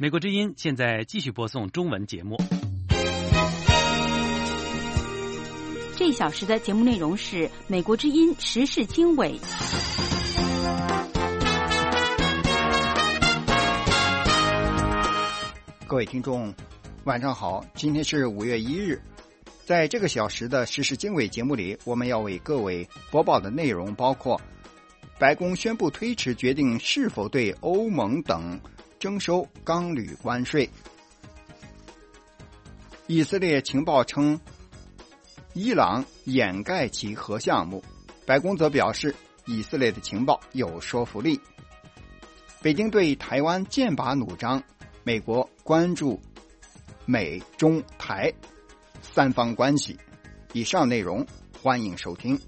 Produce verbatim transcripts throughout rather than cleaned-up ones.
美国之音现在继续播送中文节目。 这一小时的节目内容是美国之音时事经纬。 各位听众晚上好，今天是五月一日。在这个小时的时事经纬节目里，我们要为各位播报的内容包括：白宫宣布推迟决定是否对欧盟等征收钢铝关税；以色列情报称伊朗掩盖其核项目，白宫则表示以色列的情报有说服力；北京对台湾剑拔弩张，美国关注美中台三方关系。以上内容欢迎收听。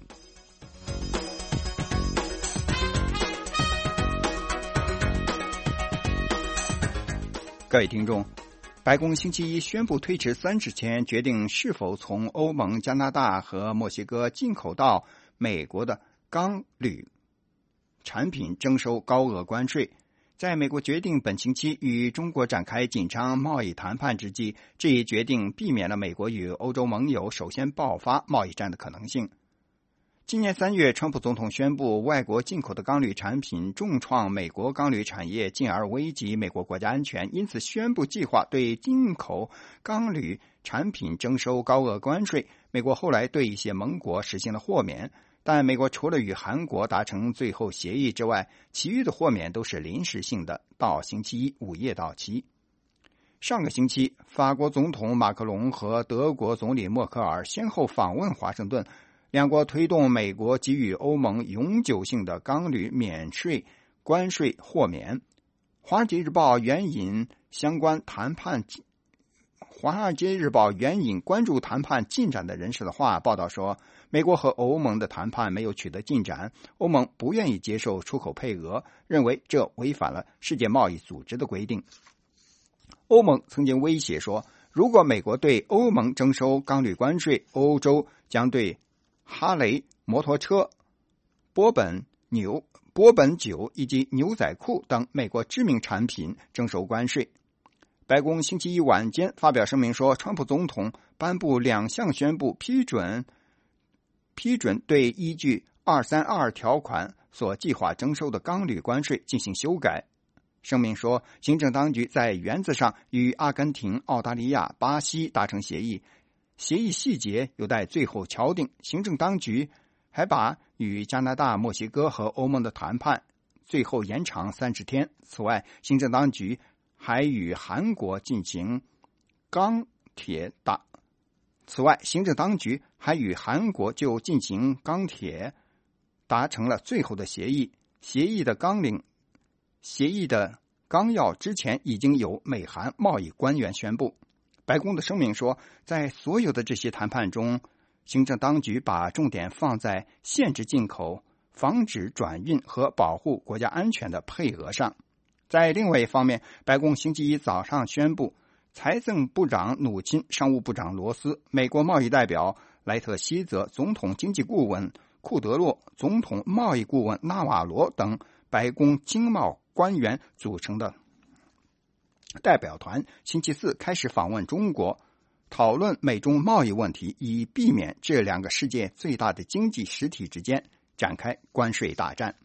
各位听众，白宫星期一宣布推迟三十天决定是否从欧盟、加拿大和墨西哥进口到美国的钢铝产品征收高额关税。在美国决定本星期与中国展开紧张贸易谈判之际，这一决定避免了美国与欧洲盟友首先爆发贸易战的可能性。今年三月，川普总统宣布外国进口的钢铝产品重创美国钢铝产业，进而危及美国国家安全，因此宣布计划对进口钢铝产品征收高额关税。美国后来对一些盟国实行了豁免，但美国除了与韩国达成最后协议之外，其余的豁免都是临时性的，到星期一午夜到期。上个星期，法国总统马克龙和德国总理默克尔先后访问华盛顿，两国推动美国给予欧盟永久性的钢铝免税关税豁免。华尔街日报援引相关谈判华尔街日报援引关注谈判进展的人士的话报道说，美国和欧盟的谈判没有取得进展，欧盟不愿意接受出口配额，认为这违反了世界贸易组织的规定。欧盟曾经威胁说，如果美国对欧盟征收钢铝关税，欧洲将对哈雷摩托车、波本牛、波本酒以及牛仔裤等美国知名产品征收关税。白宫星期一晚间发表声明说，川普总统颁布两项宣布批准批准对依据二三二条款所计划征收的钢铝关税进行修改。声明说，行政当局在原则上与阿根廷、澳大利亚、巴西达成协议，协议细节有待最后敲定。行政当局还把与加拿大、墨西哥和欧盟的谈判最后延长三十天。此外，行政当局还与韩国进行钢铁打。此外，行政当局还与韩国就进行钢铁达成了最后的协议。协议的纲领、协议的纲要之前已经有美韩贸易官员宣布。白宫的声明说，在所有的这些谈判中，行政当局把重点放在限制进口、防止转运和保护国家安全的配额上。在另外一方面，白宫星期一早上宣布，财政部长努钦、商务部长罗斯、美国贸易代表莱特希泽、总统经济顾问库德洛、总统贸易顾问纳瓦罗等白宫经贸官员组成的代表团星期四开始访问中国，讨论美中贸易问题，以避免这两个世界最大的经济实体之间展开关税大战。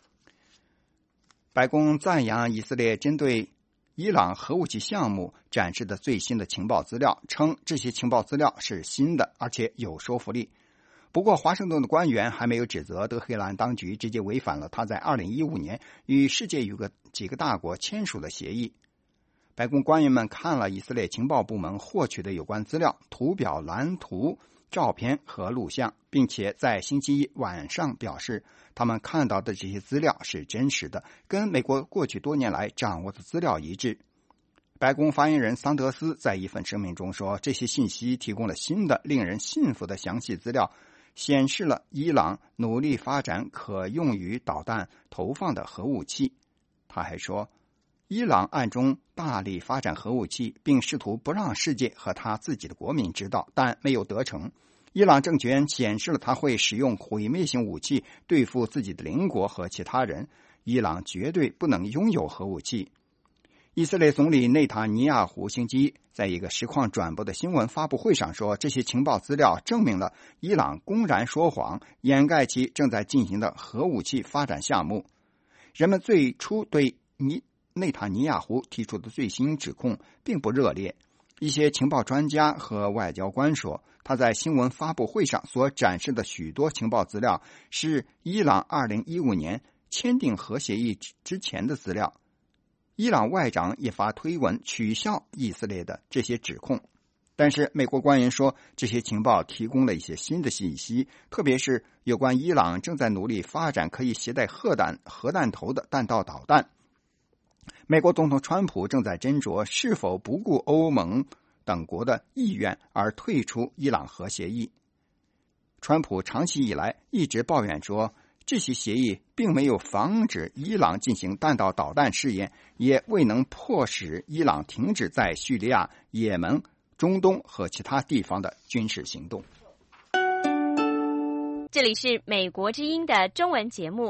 白宫赞扬以色列针对伊朗核武器项目展示的最新的情报资料，称这些情报资料是新的，而且有说服力。不过，华盛顿的官员还没有指责德黑兰当局直接违反了他在二零一五年与世界有个几个大国签署的协议。白宫官员们看了以色列情报部门获取的有关资料、图表、蓝图、照片和录像，并且在星期一晚上表示，他们看到的这些资料是真实的，跟美国过去多年来掌握的资料一致。白宫发言人桑德斯在一份声明中说，这些信息提供了新的、令人信服的详细资料，显示了伊朗努力发展可用于导弹投放的核武器。他还说，伊朗暗中大力发展核武器，并试图不让世界和他自己的国民知道，但没有得逞。伊朗政权显示了他会使用毁灭性武器对付自己的邻国和其他人，伊朗绝对不能拥有核武器。 以色列总理内塔尼亚胡星期一在一个实况转播的新闻发布会上说，这些情报资料证明了伊朗公然说谎，掩盖其正在进行的核武器发展项目。人们最初对尼内塔尼亚胡提出的最新指控并不热烈。一些情报专家和外交官说，他在新闻发布会上所展示的许多情报资料是伊朗二零一五年签订核协议之前的资料。伊朗外长也发推文取笑以色列的这些指控，但是美国官员说，这些情报提供了一些新的信息，特别是有关伊朗正在努力发展可以携带核弹核弹头的弹道导弹。美国总统川普正在斟酌是否不顾欧盟等国的意愿而退出伊朗核协议。川普长期以来一直抱怨说，这些协议并没有防止伊朗进行弹道导弹试验，也未能迫使伊朗停止在叙利亚、也门、中东和其他地方的军事行动。 这里是美国之音的中文节目。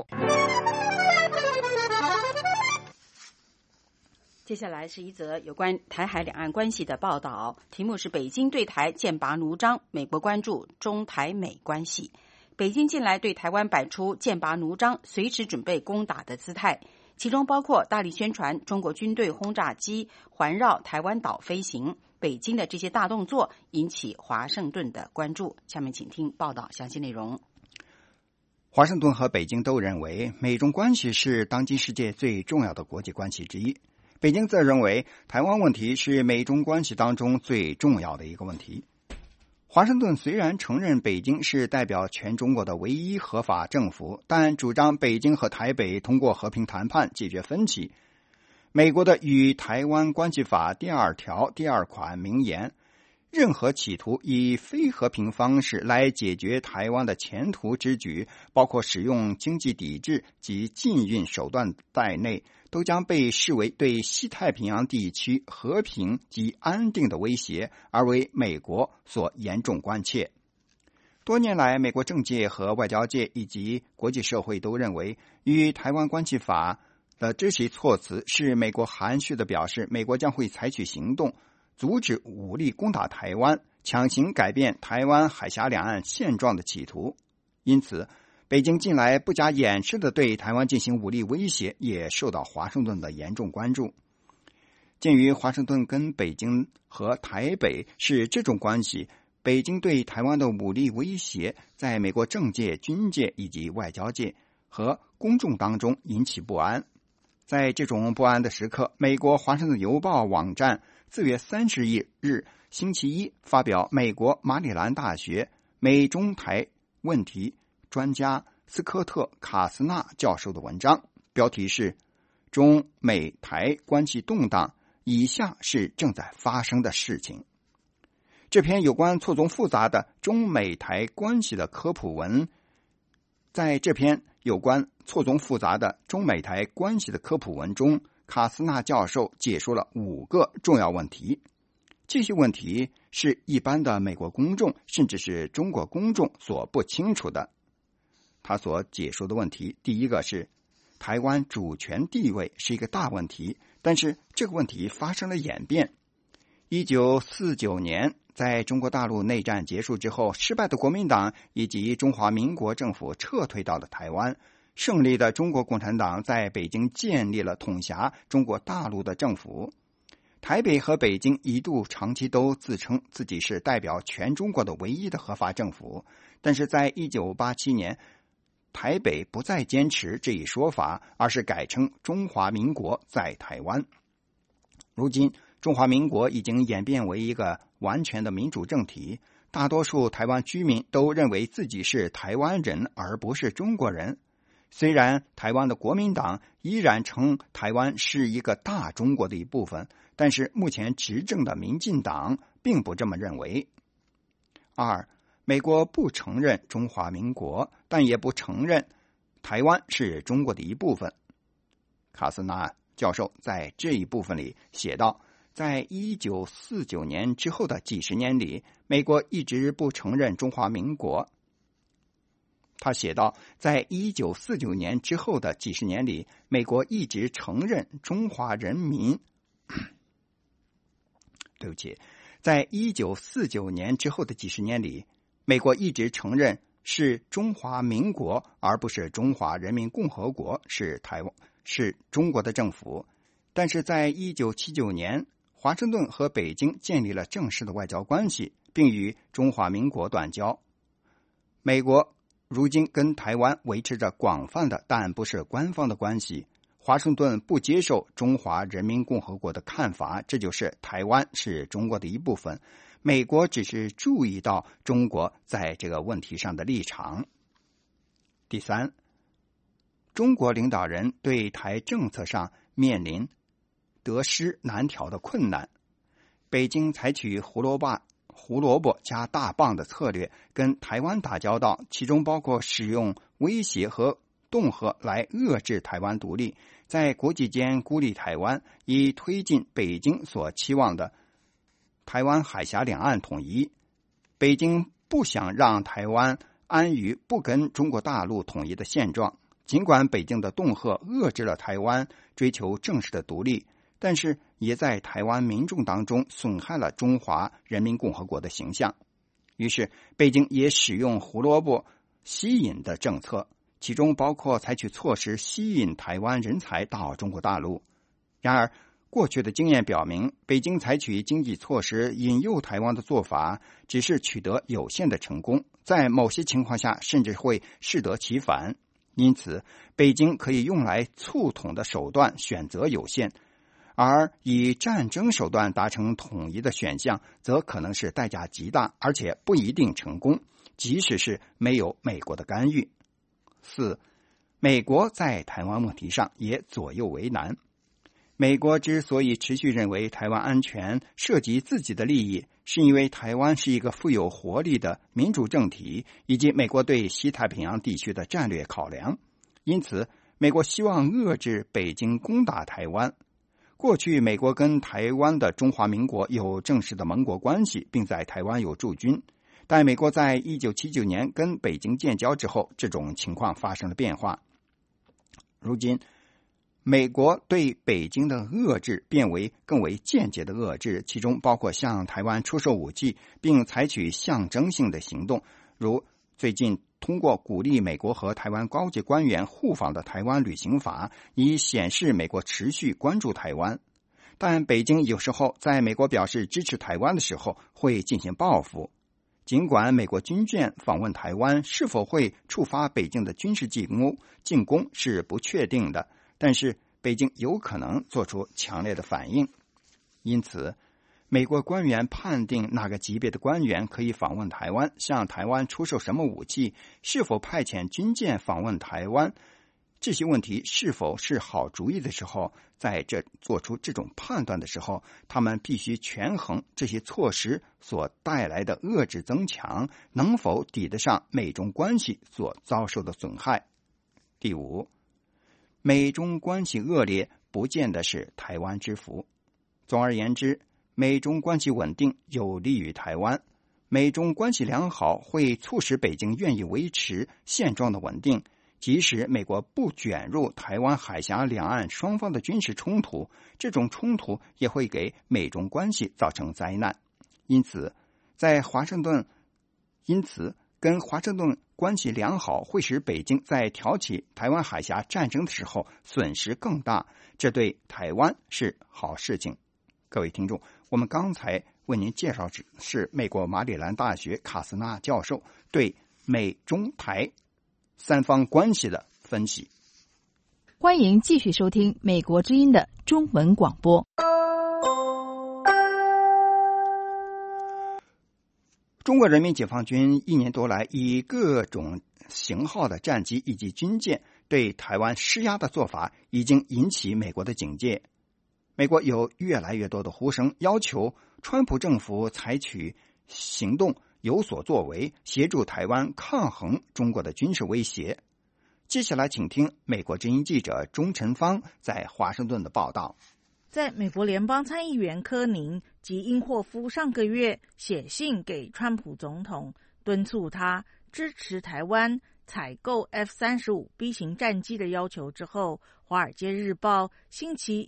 接下来是一则有关台海两岸关系的报道，题目是北京对台剑拔弩张，美国关注中台美关系。北京近来对台湾摆出剑拔弩张，随时准备攻打的姿态，其中包括大力宣传中国军队轰炸机环绕台湾岛飞行。北京的这些大动作引起华盛顿的关注。下面请听报道详细内容。 华盛顿和北京都认为美中关系是当今世界最重要的国际关系之一，北京则认为台湾问题是美中关系当中最重要的一个问题。华盛顿虽然承认北京是代表全中国的唯一合法政府，但主张北京和台北通过和平谈判解决分歧。美国的《与台湾关系法》第二条第二款明言，任何企图以非和平方式来解决台湾的前途之举，包括使用经济抵制及禁运手段在内，都将被视为对西太平洋地区和平及安定的威胁，而为美国所严重关切。多年来，美国政界和外交界以及国际社会都认为，《与台湾关系法》的这些措辞是美国含蓄地表示，美国将会采取行动，阻止武力攻打台湾，强行改变台湾海峡两岸现状的企图。因此，北京近来不加掩饰地对台湾进行武力威胁，也受到华盛顿的严重关注。鉴于华盛顿跟北京和台北是这种关系，北京对台湾的武力威胁在美国政界、军界以及外交界和公众当中引起不安。在这种不安的时刻，美国华盛顿邮报网站四月三十日星期一发表美国马里兰大学美中台问题专家斯科特·卡斯纳教授的文章，标题是中美台关系动荡，以下是正在发生的事情。这篇有关错综复杂的中美台关系的科普文，在这篇有关错综复杂的中美台关系的科普文中，卡斯纳教授解说了五个重要问题。这些问题是一般的美国公众甚至是中国公众所不清楚的。他所解说的问题，第一个是台湾主权地位是一个大问题，但是这个问题发生了演变。一九四九年，在中国大陆内战结束之后，失败的国民党以及中华民国政府撤退到了台湾，胜利的中国共产党在北京建立了统辖中国大陆的政府。台北和北京一度长期都自称自己是代表全中国的唯一的合法政府，但是在一九八七年，台北不再坚持这一说法，而是改称中华民国在台湾。如今，中华民国已经演变为一个完全的民主政体，大多数台湾居民都认为自己是台湾人，而不是中国人。虽然台湾的国民党依然称台湾是一个大中国的一部分，但是目前执政的民进党并不这么认为。二，美国不承认中华民国，但也不承认台湾是中国的一部分。卡斯纳教授在这一部分里写道，在一九四九年之后的几十年里，美国一直不承认中华民国。他写道，在一九四九年之后的几十年里，美国一直承认中华人民对不起，在一九四九年之后的几十年里，美国一直承认是中华民国，而不是中华人民共和国是台湾是中国的政府。但是在一九七九年，华盛顿和北京建立了正式的外交关系，并与中华民国断交。美国如今跟台湾维持着广泛的但不是官方的关系。华盛顿不接受中华人民共和国的看法，这就是台湾是中国的一部分。美国只是注意到中国在这个问题上的立场。第三，中国领导人对台政策上面临得失难调的困难。北京采取胡萝卜胡萝卜加大棒的策略跟台湾打交道，其中包括使用威胁和恫吓来遏制台湾独立，在国际间孤立台湾，以推进北京所期望的台湾海峡两岸统一。北京不想让台湾安于不跟中国大陆统一的现状，尽管北京的恫吓遏制了台湾追求正式的独立，但是也在台湾民众当中损害了中华人民共和国的形象。于是北京也使用胡萝卜吸引的政策，其中包括采取措施吸引台湾人才到中国大陆。然而过去的经验表明，北京采取经济措施引诱台湾的做法只是取得有限的成功，在某些情况下甚至会适得其反。因此北京可以用来促统的手段选择有限，而以战争手段达成统一的选项则可能是代价极大，而且不一定成功，即使是没有美国的干预。四，美国在台湾问题上也左右为难。美国之所以持续认为台湾安全涉及自己的利益，是因为台湾是一个富有活力的民主政体，以及美国对西太平洋地区的战略考量。因此美国希望遏制北京攻打台湾。过去美国跟台湾的中华民国有正式的盟国关系，并在台湾有驻军，但美国在一九七九年跟北京建交之后，这种情况发生了变化。如今美国对北京的遏制变为更为间接的遏制，其中包括向台湾出售武器，并采取象征性的行动，如最近通过鼓励美国和台湾高级官员互访的台湾旅行法，以显示美国持续关注台湾。但北京有时候在美国表示支持台湾的时候会进行报复。尽管美国军舰访问台湾是否会触发北京的军事进攻进攻是不确定的，但是北京有可能做出强烈的反应。因此美国官员判定哪个级别的官员可以访问台湾，向台湾出售什么武器，是否派遣军舰访问台湾，这些问题是否是好主意的时候，在这做出这种判断的时候，他们必须权衡这些措施所带来的遏制增强能否抵得上美中关系所遭受的损害。第五，美中关系恶劣不见得是台湾之福。总而言之，美中关系稳定有利于台湾，美中关系良好会促使北京愿意维持现状的稳定，即使美国不卷入台湾海峡两岸双方的军事冲突，这种冲突也会给美中关系造成灾难。因此在华盛顿因此跟华盛顿关系良好会使北京在挑起台湾海峡战争的时候损失更大，这对台湾是好事情。各位听众，我们刚才为您介绍的是美国马里兰大学卡斯纳教授对美中台三方关系的分析。 欢迎继续收听美国之音的中文广播。 中国人民解放军一年多来以各种型号的战机以及军舰对台湾施压的做法已经引起美国的警戒。美国有越来越多的呼声要求川普政府采取行动有所作为，协助台湾抗衡中国的军事威胁。接下来请听美国之音记者钟晨芳在华盛顿的报道。 在美国联邦参议员柯宁及英霍夫上个月写信给川普总统，敦促他支持台湾采购 F 三十五 B 型战机的要求之后，华尔街日报星期一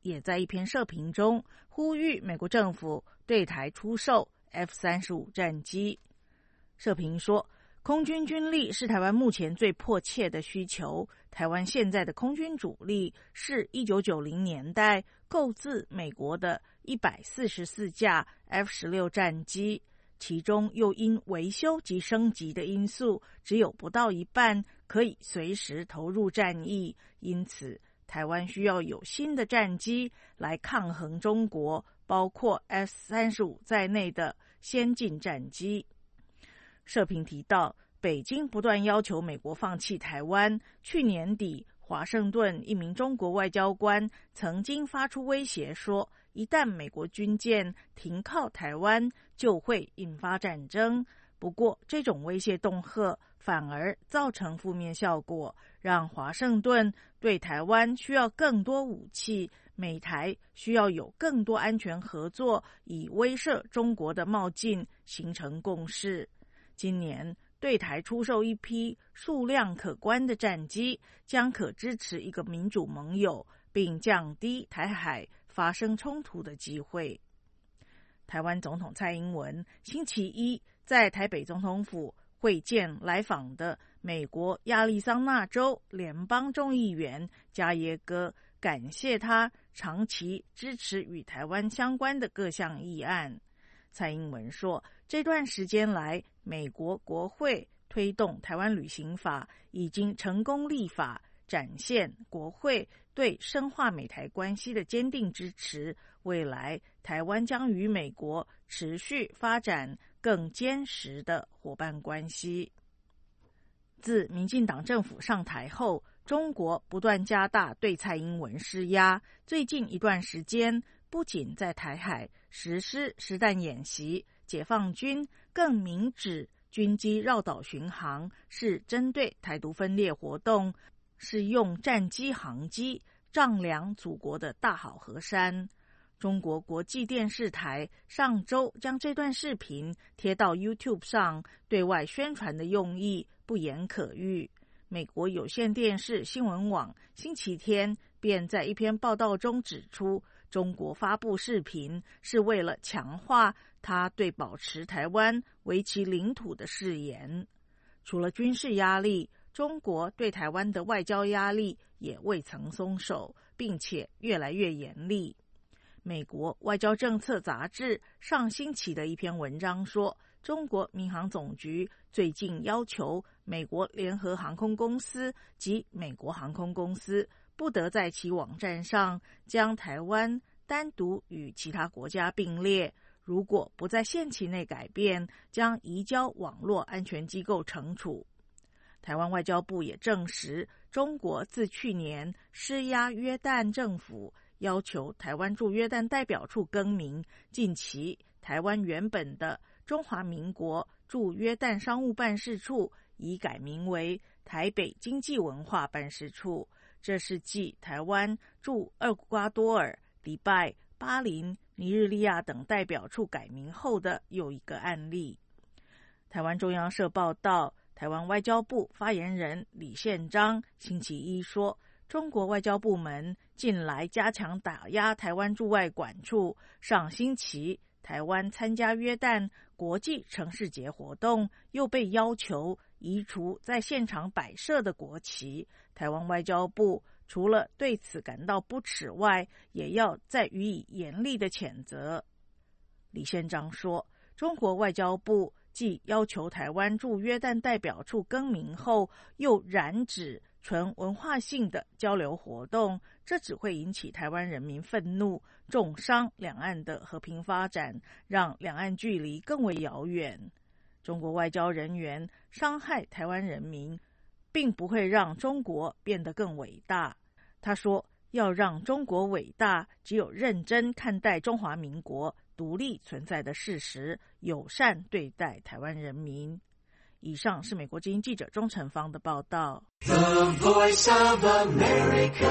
也在一篇社评中呼吁美国政府对台出售 F 三十五 战机。社评说，空军军力是台湾目前最迫切的需求。台湾现在的空军主力是一九九零年代购自美国的一百四十四架 F 十六 战机，其中又因维修及升级的因素，只有不到一半可以随时投入战役。因此，台湾需要有新的战机来抗衡中国，包括 F 三十五 在内的先进战机。社评提到，北京不断要求美国放弃台湾。去年底，华盛顿一名中国外交官曾经发出威胁说，一旦美国军舰停靠台湾，就会引发战争。不过，这种威胁恫吓反而造成负面效果，让华盛顿对台湾需要更多武器，美台需要有更多安全合作，以威慑中国的冒进，形成共识。今年对台出售一批数量可观的战机，将可支持一个民主盟友，并降低台海发生冲突的机会。台湾总统蔡英文星期一在台北总统府会见来访的美国亚利桑那州联邦众议员加耶戈，感谢他长期支持与台湾相关的各项议案。蔡英文说，这段时间来，美国国会推动台湾旅行法已经成功立法，展现国会对深化美台关系的坚定支持。未来台湾将与美国持续发展更坚实的伙伴关系。自民进党政府上台后，中国不断加大对蔡英文施压。最近一段时间，不仅在台海实施实弹演习，解放军更明指军机绕岛巡航是针对台独分裂活动，是用战机航机丈量祖国的大好河山。中国国际电视台上周将这段视频贴到 YouTube 上，对外宣传的用意不言可喻。美国有线电视新闻网星期天便在一篇报道中指出，中国发布视频是为了强化他对保持台湾为其领土的誓言。除了军事压力，中国对台湾的外交压力也未曾松手，并且越来越严厉。美国外交政策杂志上星期的一篇文章说，中国民航总局最近要求美国联合航空公司及美国航空公司不得在其网站上将台湾单独与其他国家并列，如果不在限期内改变，将移交网络安全机构惩处。台湾外交部也证实，中国自去年施压约旦政府，要求台湾驻约旦代表处更名，近期台湾原本的中华民国驻约旦商务办事处已改名为台北经济文化办事处，这是继台湾驻厄瓜多尔、迪拜、巴林、尼日利亚等代表处改名后的又一个案例。台湾中央社报道，台湾外交部发言人李宪章星期一说，中国外交部门近来加强打压台湾驻外馆处，上星期台湾参加约旦国际城市节活动，又被要求移除在现场摆设的国旗。台湾外交部除了对此感到不耻外，也要再予以严厉的谴责。李宪章说，中国外交部继要求台湾驻约旦代表处更名后，又染指纯文化性的交流活动，这只会引起台湾人民愤怒，重伤两岸的和平发展，让两岸距离更为遥远。中国外交人员伤害台湾人民，并不会让中国变得更伟大。他说，要让中国伟大，只有认真看待中华民国独立存在的事实，友善对待台湾人民。以上是美国之音记者钟成芳的报道。 The Voice of America。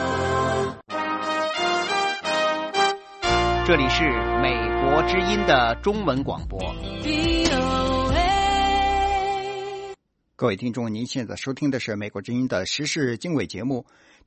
这里是美国之音的中文广播。 各位听众，您现在收听的是美国之音的时事经纬节目。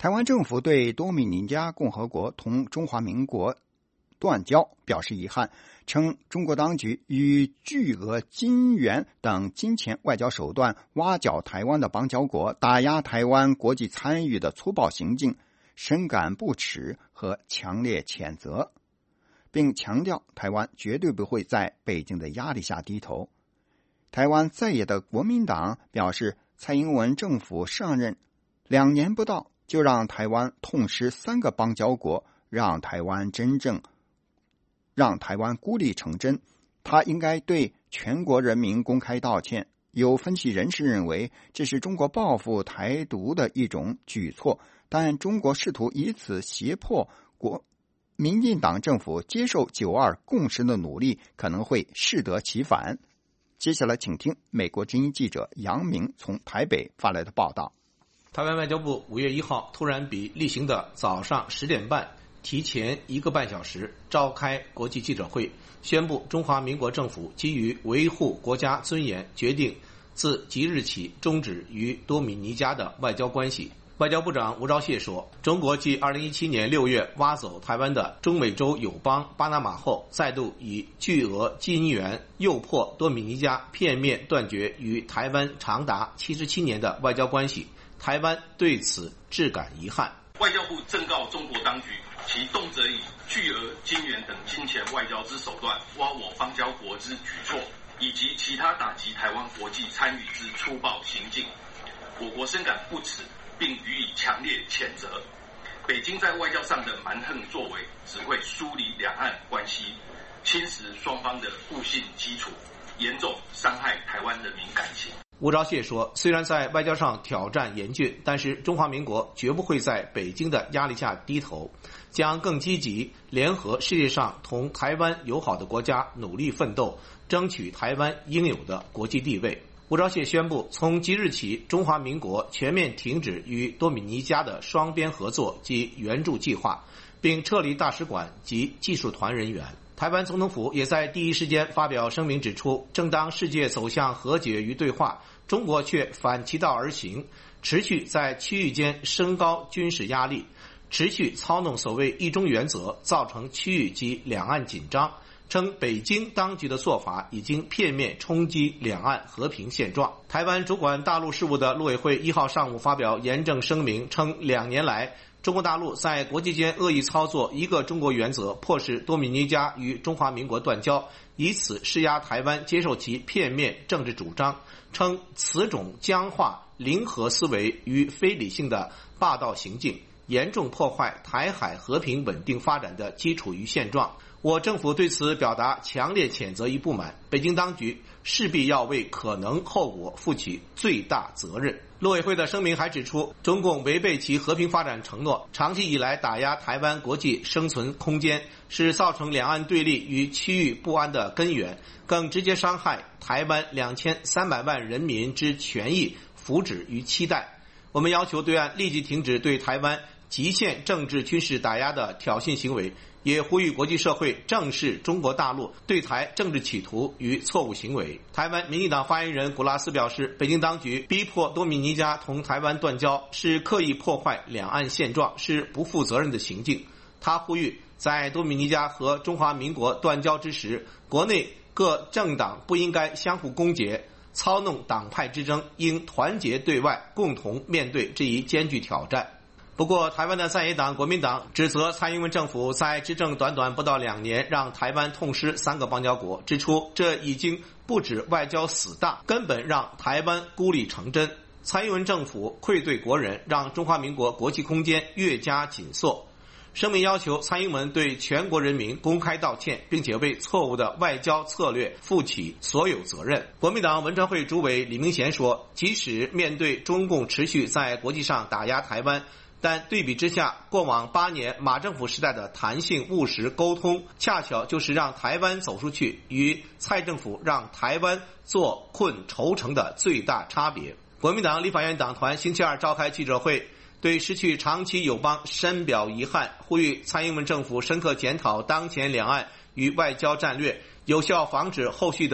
台湾政府对多米尼加共和国同中华民国断交表示遗憾，称中国当局以巨额金元等金钱外交手段挖角台湾的邦交国，打压台湾国际参与的粗暴行径，深感不耻和强烈谴责，并强调台湾绝对不会在北京的压力下低头。台湾在野的国民党表示，蔡英文政府上任两年不到，就让台湾痛失三个邦交国，让台湾真正让台湾孤立成真，他应该对全国人民公开道歉。有分析人士认为，这是中国报复台独的一种举措，但中国试图以此胁迫国民进党政府接受九二共识的努力可能会适得其反。接下来请听美国之音记者杨明从台北发来的报道。 台湾外交部五月一号突然比例行的早上十点半提前一个半小时召开国际记者会，宣布中华民国政府基于维护国家尊严，决定自即日起终止与多米尼加的外交关系。外交部长吴钊燮说，中国继二零一七年六月挖走台湾的中美洲友邦巴拿马后，再度以巨额金元诱迫多米尼加片面断绝与台湾长达七十七年的外交关系，台湾对此致感遗憾。 外交部正告中国当局，其动辄以巨额金元等金钱外交之手段挖我邦交国之举措，以及其他打击台湾国际参与之粗暴行径，我国深感不耻，并予以强烈谴责。北京在外交上的蛮横作为，只会疏离两岸关系，侵蚀双方的互信基础，严重伤害台湾人民感情。 吴钊燮说，虽然在外交上挑战严峻，但是中华民国绝不会在北京的压力下低头，将更积极联合世界上同台湾友好的国家努力奋斗，争取台湾应有的国际地位。吴钊燮宣布，从即日起，中华民国全面停止与多米尼加的双边合作及援助计划，并撤离大使馆及技术团人员。台湾总统府也在第一时间发表声明指出，正当世界走向和解与对话，中国却反其道而行，持续在区域间升高军事压力，持续操弄所谓一中原则，造成区域及两岸紧张，称北京当局的做法已经片面冲击两岸和平现状。台湾主管大陆事务的陆委会一号上午发表严正声明，称两年来中国大陆在国际间恶意操作一个中国原则，迫使多米尼加与中华民国断交，以此施压台湾接受其片面政治主张，称此种僵化零和思维与非理性的霸道行径，严重破坏台海和平稳定发展的基础与现状。我政府对此表达强烈谴责与不满，北京当局势必要为可能后果负起最大责任。陆委会的声明还指出，中共违背其和平发展承诺，长期以来打压台湾国际生存空间，是造成两岸对立与区域不安的根源，更直接伤害台湾两千三百万人民之权益、福祉与期待。我们要求对岸立即停止对台湾极限政治军事打压的挑衅行为，也呼吁国际社会正视中国大陆对台政治企图与错误行为。台湾民进党发言人古拉斯表示，北京当局逼迫多米尼加同台湾断交，是刻意破坏两岸现状，是不负责任的行径。他呼吁在多米尼加和中华民国断交之时，国内各政党不应该相互攻讦，操弄党派之争，应团结对外，共同面对这一艰巨挑战。不过，台湾的在野党国民党指责蔡英文政府在执政短短不到两年，让台湾痛失三个邦交国，指出这已经不止外交死大，根本让台湾孤立成真。蔡英文政府愧对国人，让中华民国国际空间越加紧缩。声明要求蔡英文对全国人民公开道歉，并且为错误的外交策略负起所有责任。国民党文传会主委李明贤说，即使面对中共持续在国际上打压台湾，但对比之下，过往八年马政府时代的弹性务实沟通，恰巧就是让台湾走出去，与蔡政府让台湾坐困愁城的最大差别。国民党立法院党团星期二召开记者会，对失去长期友邦深表遗憾，呼吁蔡英文政府深刻检讨当前两岸与外交战略，有效防止后续的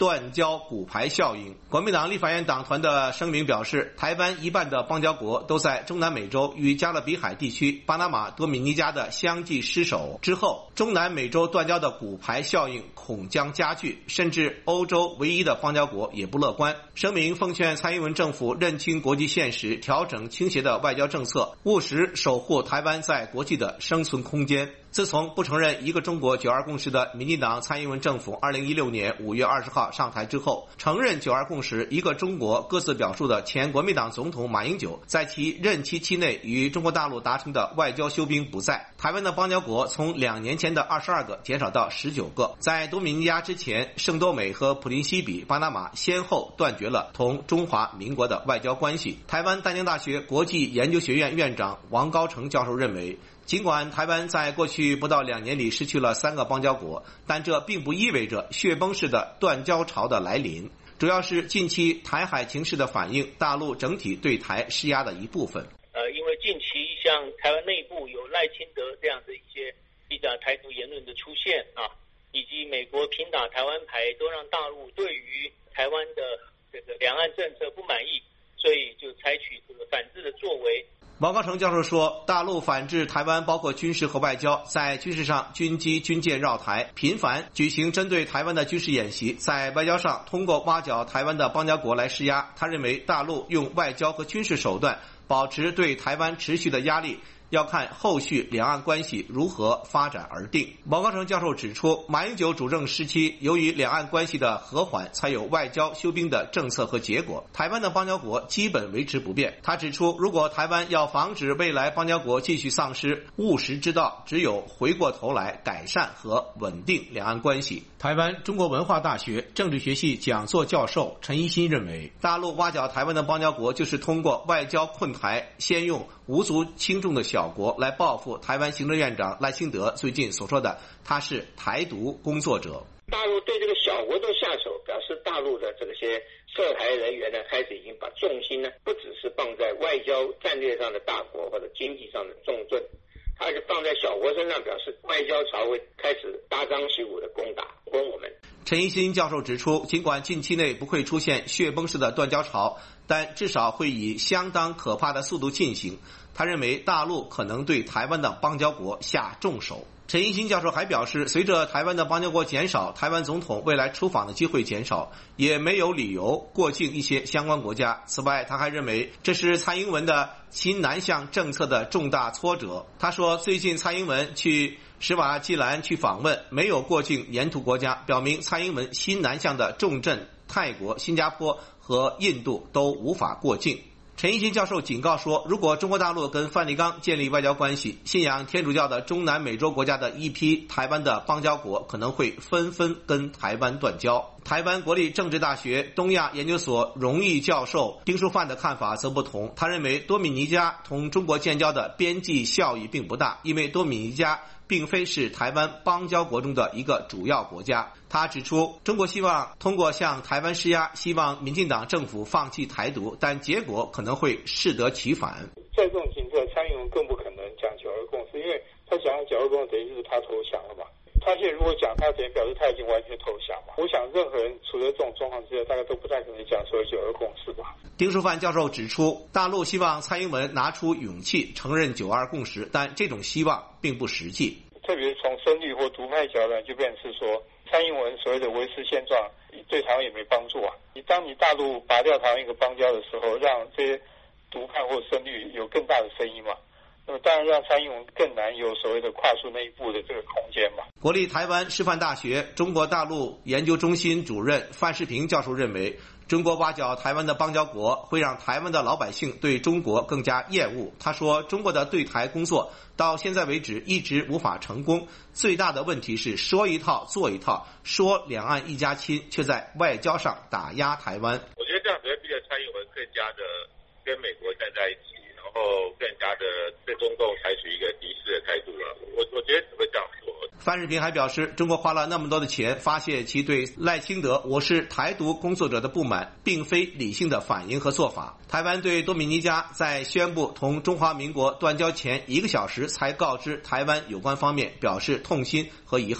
断交骨牌效应。国民党立法院党团的声明表示，台湾一半的邦交国都在中南美洲与加勒比海地区、巴拿马、多米尼加的相继失守之后，中南美洲断交的骨牌效应恐将加剧，甚至欧洲唯一的邦交国也不乐观。声明奉劝蔡英文政府认清国际现实，调整倾斜的外交政策，务实守护台湾在国际的生存空间。自从不承认一个中国九二共识的民进党蔡英文政府二零一六年五月二十号上台之后，承认九二共识一个中国各自表述的前国民党总统马英九在其任期期内与中国大陆达成的外交休兵不在，台湾的邦交国从两年前的二十二个减少到十九个。在多米尼加之前，圣多美和普林西比、巴拿马先后断绝了同中华民国的外交关系。台湾淡江大学国际研究学院院长王高成教授认为，尽管台湾在过去不到两年里失去了三个邦交国，但这并不意味着雪崩式的断交潮的来临，主要是近期台海情势的反映，大陆整体对台施压的一部分。 呃，因为近期像台湾内部有赖清德这样的一些比较台独言论的出现啊，以及美国频打台湾牌，都让大陆对于台湾的这个两岸政策不满意，所以就采取这个反制的作为。 王高成教授说，大陆反制台湾包括军事和外交，在军事上军机军舰绕台，频繁举行针对台湾的军事演习，在外交上通过挖角台湾的邦交国来施压。他认为大陆用外交和军事手段保持对台湾持续的压力，要看后续两岸关系如何发展而定。王高成教授指出，马英九主政时期，由于两岸关系的和缓，才有外交休兵的政策和结果，台湾的邦交国基本维持不变。他指出，如果台湾要防止未来邦交国继续丧失，务实之道只有回过头来改善和稳定两岸关系。台湾中国文化大学政治学系讲座教授陈一新认为，大陆挖角台湾的邦交国就是通过外交困台，先用无足轻重的小国来报复台湾行政院长赖清德最近所说的他是台独工作者。 大陆对这个小国都下手，表示大陆的这些涉台人员呢，开始已经把重心呢，不只是放在外交战略上的大国或者经济上的重镇，它是放在小国身上，表示外交朝会开始大张旗鼓的攻打攻我们。 陈一新教授指出，尽管近期内不会出现雪崩式的断交潮，但至少会以相当可怕的速度进行。他认为大陆可能对台湾的邦交国下重手。陈一新教授还表示，随着台湾的邦交国减少，台湾总统未来出访的机会减少，也没有理由过境一些相关国家。此外，他还认为这是蔡英文的新南向政策的重大挫折。他说，最近蔡英文去史瓦济兰去访问，没有过境沿途国家，表明蔡英文新南向的重镇泰国、新加坡和印度都无法过境。陈一新教授警告说，如果中国大陆跟梵蒂冈建立外交关系，信仰天主教的中南美洲国家的一批台湾的邦交国可能会纷纷跟台湾断交。台湾国立政治大学东亚研究所荣誉教授丁书范的看法则不同，他认为多米尼加同中国建交的边际效益并不大，因为多米尼加并非是台湾邦交国中的一个主要国家。他指出，中国希望通过向台湾施压，希望民进党政府放弃台独，但结果可能会适得其反。 在这种情况下，蔡英文更不可能讲九二共识，因为他讲九二共识等于就是他投降了嘛。他现在如果讲，他等于表示他已经完全投降嘛。我想任何人处在这种状况之下，大概都不太可能讲所谓九二共识吧。 丁书范教授指出，大陆希望蔡英文拿出勇气承认九二共识，但这种希望并不实际。 特别从深绿或独派角度，就变成是说，蔡英文所谓的维持现状对台湾也没帮助啊。你当你大陆拔掉台湾一个邦交的时候，让这些独派或深绿有更大的声音嘛，那么当然让蔡英文更难有所谓的跨出那一步的这个空间嘛。 国立台湾师范大学中国大陆研究中心主任范世平教授认为，中国挖角台湾的邦交国会让台湾的老百姓对中国更加厌恶。他说，中国的对台工作到现在为止一直无法成功，最大的问题是说一套做一套，说两岸一家亲，却在外交上打压台湾。 我觉得这样子会逼得蔡英文更加的跟美国站在一起，然后更加的对中共采取一个敌视的态度了。我我觉得只会这样做。 范世平还表示，中国花了那么多的钱发泄其对赖清德我是台独工作者的不满，并非理性的反应和做法。台湾对多米尼加在宣布同中华民国断交前一个小时才告知台湾有关方面，表示痛心和遗憾。不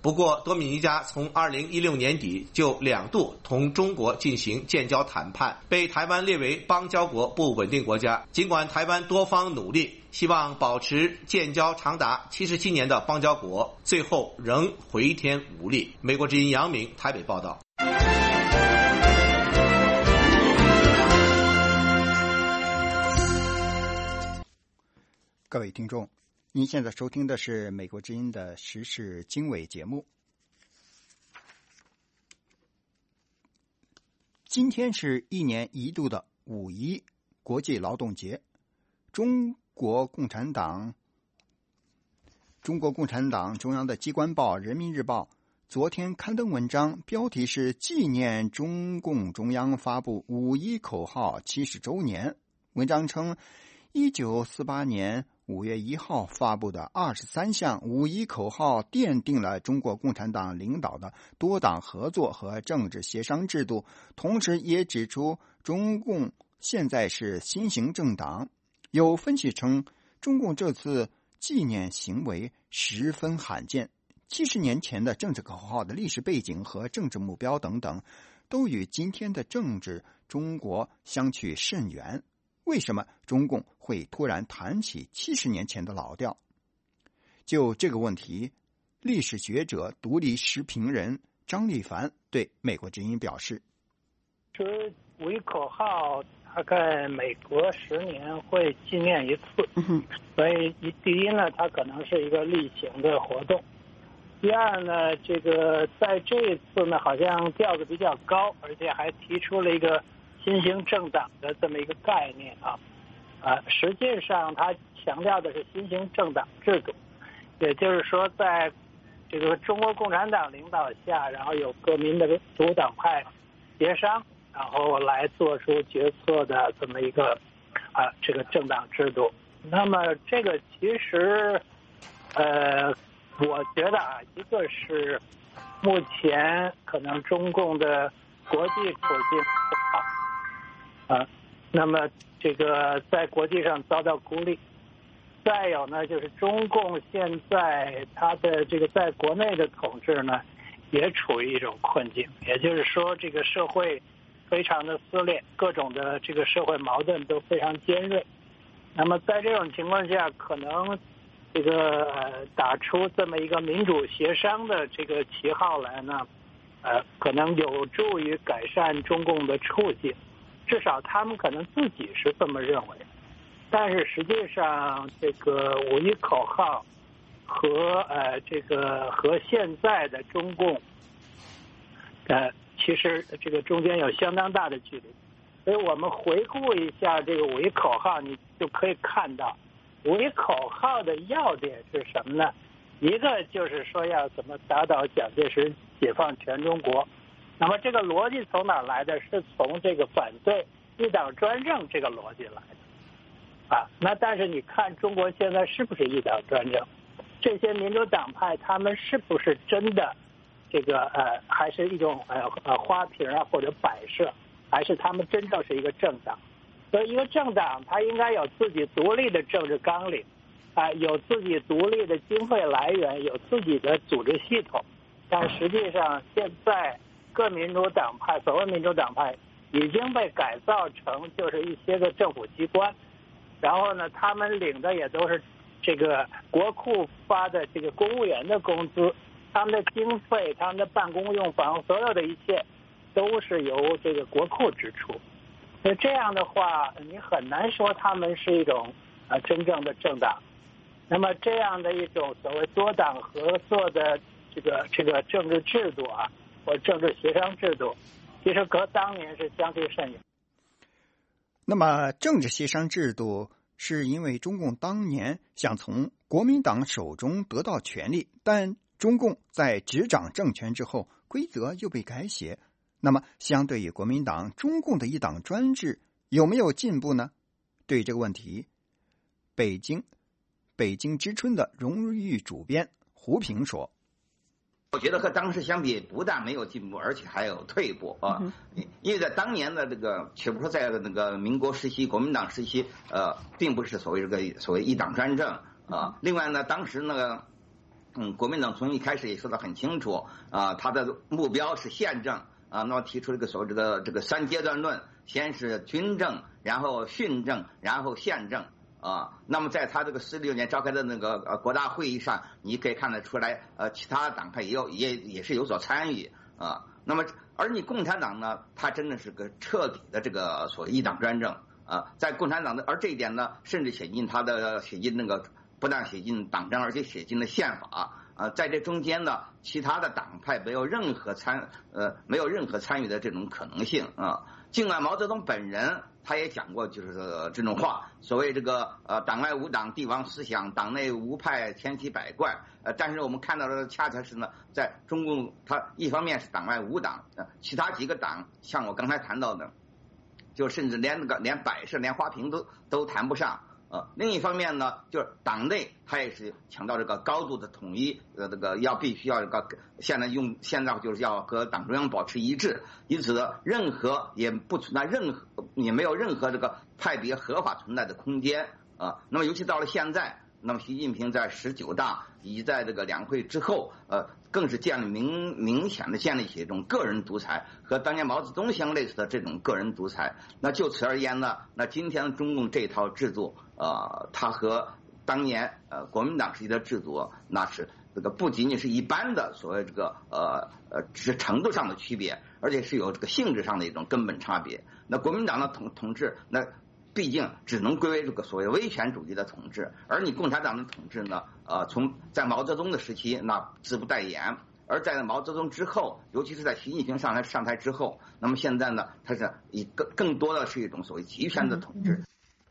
不过，多米尼加从二零一六年底就两度同中国进行建交谈判，被台湾列为邦交国不稳定国家。尽管台湾多方努力，希望保持建交长达七十七年的邦交国，最后仍回天无力。美国之音杨明台北报道。 各位听众，您现在收听的是美国之音的时事经纬节目。今天是一年一度的五一国际劳动节。中国共产党中国共产党中央的机关报《人民日报》昨天刊登文章，标题是纪念中共中央发布五一口号七十周年。文章称，一九四八年五月一号发布的二十三项五一口号奠定了中国共产党领导的多党合作和政治协商制度，同时也指出中共现在是新型政党。有分析称，中共这次纪念行为十分罕见，七十年前的政治口号的历史背景和政治目标等等，都与今天的政治中国相去甚远。为什么中共会突然谈起七十年前的老调？就这个问题，历史学者、独立时评人张立凡对美国之音表示： 这五一口号大概每隔十年会纪念一次，所以第一呢，它可能是一个例行的活动；第二呢，这个在这一次呢，好像调子比较高，而且还提出了一个新型政党的这么一个概念啊，啊，实际上它强调的是新型政党制度，也就是说，在这个中国共产党领导下，然后有各民的主党派协商，然后来做出决策的这么一个啊这个政党制度。那么这个其实，呃，我觉得啊，一个是目前可能中共的国际处境不好啊，那么这个在国际上遭到孤立。再有呢，就是中共现在它的这个在国内的统治呢，也处于一种困境，也就是说，这个社会非常的撕裂，各种的这个社会矛盾都非常尖锐。那么在这种情况下，可能这个呃打出这么一个民主协商的这个旗号来呢，呃，可能有助于改善中共的处境，至少他们可能自己是这么认为。但是实际上，这个五一口号和呃这个和现在的中共，呃，其实这个中间有相当大的距离。所以我们回顾一下这个五一口号，你就可以看到，五一口号的要点是什么呢？一个就是说要怎么打倒蒋介石，解放全中国。那么这个逻辑从哪来的？是从这个反对一党专政这个逻辑来的。啊，那但是你看中国现在是不是一党专政？这些民主党派他们是不是真的这个呃，还是一种呃呃花瓶啊或者摆设，还是他们真正是一个政党？所以一个政党它应该有自己独立的政治纲领，啊、呃，有自己独立的经费来源，有自己的组织系统。但实际上现在各民主党派，所谓民主党派已经被改造成就是一些个政府机关。然后呢，他们领的也都是这个国库发的这个公务员的工资，他们的经费、他们的办公用房，所有的一切都是由这个国库支出。所以这样的话，你很难说他们是一种啊真正的政党。那么这样的一种所谓多党合作的这个这个政治制度啊，或政治协商制度，其实和当年是相去甚远。 那么政治协商制度是因为中共当年想从国民党手中得到权力，但中共在执掌政权之后，规则又被改写。那么相对于国民党，中共的一党专制有没有进步呢？对这个问题，北京北京之春的荣誉主编胡平说， 我觉得和当时相比，不但没有进步，而且还有退步啊！嗯、因为在当年的这个，岂不说在那个民国时期、国民党时期，呃，并不是所谓这个所谓一党专政啊。另外呢，当时那个嗯，国民党从一开始也说得很清楚啊，他的目标是宪政啊，那么提出了一个所谓这个这个三阶段论，先是军政，然后训政，然后宪政。啊，那么在他这个四六年召开的那个呃国大会议上，你可以看得出来，呃，其他党派也有也也是有所参与啊。那么，而你共产党呢，它真的是个彻底的这个所谓一党专政啊，在共产党的，而这一点呢，甚至写进他的写进那个不但写进党章，而且写进了宪法啊。在这中间呢，其他的党派没有任何参呃没有任何参与的这种可能性啊。尽管毛泽东本人他也讲过就是这种话，所谓这个呃党外无党，帝王思想，党内无派，千奇百怪。呃，但是我们看到的恰恰是呢，在中共它一方面是党外无党，呃，其他几个党像我刚才谈到的，就甚至连那个连摆设连花瓶都都谈不上。呃，另一方面呢，就是党内他也是强调这个高度的统一，呃，这个要必须要这个现在用现在就是要和党中央保持一致，因此任何也不存在任何也没有任何这个派别合法存在的空间啊、呃。那么尤其到了现在，那么习近平在十九大以及在这个两会之后，呃，更是建立明明显的建立起一种个人独裁，和当年毛泽东相类似的这种个人独裁。那就此而言呢，那今天中共这套制度。呃，它和当年呃国民党时期的制度，那是这个不仅仅是一般的所谓这个呃呃只是程度上的区别，而且是有这个性质上的一种根本差别。那国民党的统统治，那毕竟只能归为这个所谓威权主义的统治，而你共产党的统治呢，呃，从在毛泽东的时期那自不待言，而在毛泽东之后，尤其是在习近平上台上台之后，那么现在呢，它是以更更多的是一种所谓集权的统治。嗯嗯